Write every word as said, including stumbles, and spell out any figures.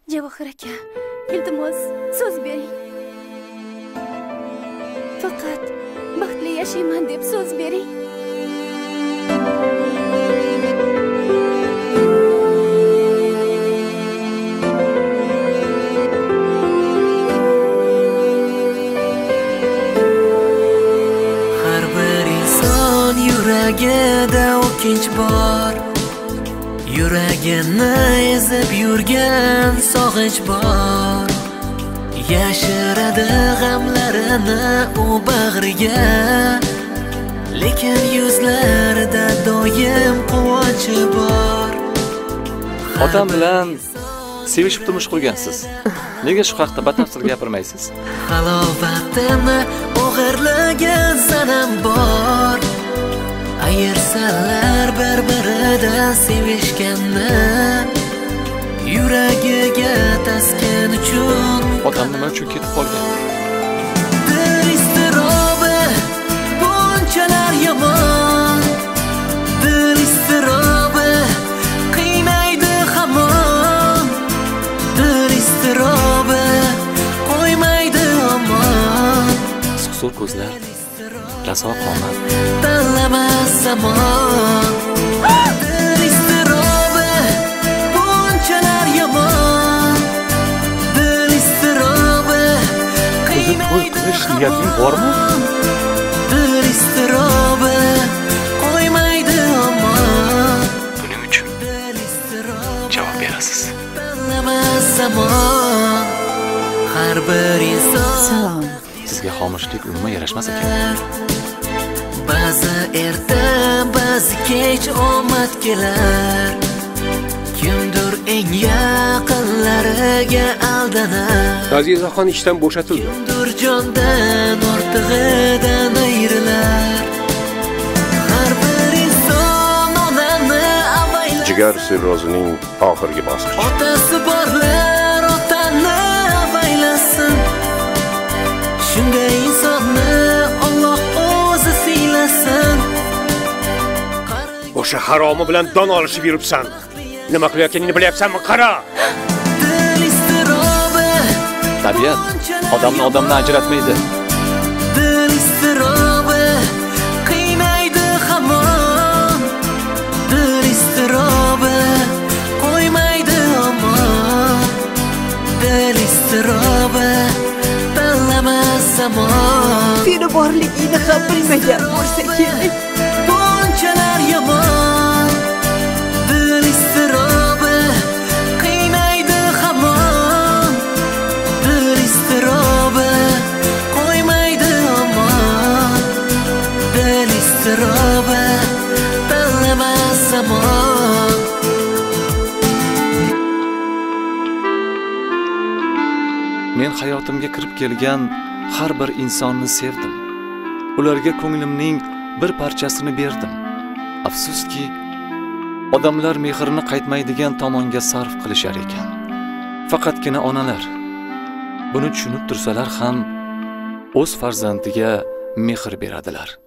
Javohir aka, iltimos, so'z bering. Faqat baxtli yashayman deb so'z bering. Har bir inson yuragida o'kinch bor. Yuragini ezib yurgan sog'inch bor. Yashiradi g'amlarini u bag'riga, lekin yuzlarida doim quvonchi bor. Otam bilan sevishib turmush qurgansiz. Nega shu haqda batafsil gapirmaysiz? Halovatini o'g'irlagan sanam bor. Ayirsalar bir-biridan sevishganni, yuragiga taskin uchun Otam nima uchun ketib qolgan? Dil iztirobi bunchalar yomon. Dil iztirobi qiynaydi hamon. Dil iztirobi qo'ymaydi omon. Suqsur ko'zlar, raso qomat, tanlamas zamon. Dil iztirobi bunchalar yomon. Dil iztirobi o'zi to'y qilish niyating bormi? Dil iztirobi qo'ymaydi omon. Buning uchun javob berasiz. Tanlamas zamon. Har bir inson Salom. Sizga xomushlik umuman yarashmas ekan. Ba'zi erta, ba'zi kech omad kelar. Kimdir eng yaqinlariga aldanar. Azizaxon ishdan bo'shatildi. Kimdir jondan ortig'idan ayrilar. Har bir inson onani avaylar. Jigar sirrozining oxirgi bosqichi. Otasi borlar otani avaylasin. Shunday insonni Alloh o'zi siylasin. O'sha haromi bilan don olishib yuribsan. Nima qilayotganingni bilyapsanmi? Qara. Dil iztirobi Tabiat odamni odamdan ajratmaydi. Dil iztirobi qiynaydi hamon. Dil iztirobi qo'ymaydi omon. Dil iztirobi tanlamas zamon. Seni borligingni ham bilmagan bo'lsa kerak. Bunchalar yomon. Dil iztirobi qiynaydi hamon. Dil iztirobi qo'ymaydi omon. Dil iztirobi tanlamas zamon. Men hayotimga kirib kelgan har bir insonni sevdim. Ularga ko'nglimning bir parchasini berdim. Afsuski, odamlar mehrini qaytmaydigan tomonga sarf qilishar ekan. Faqatgina onalar buni tushunib tursalar ham o'z farzandiga mehr beradilar.